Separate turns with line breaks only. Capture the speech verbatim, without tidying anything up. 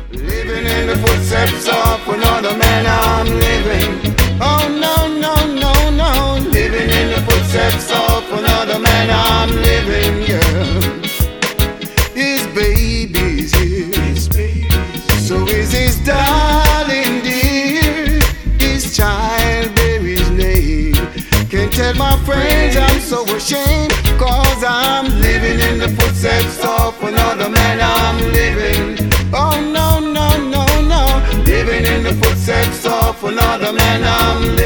Living in the footsteps of another man, I'm living. Oh no, no, no, no. Living in the footsteps of another man, I'm living, yeah. His baby's here, his baby's so is his darling dear. His child bear his name. Can't tell my friends I'm so ashamed, cause I'm living in the footsteps of another man, I'm living. Oh no, no, no, no. Living in the footsteps of another man, I'm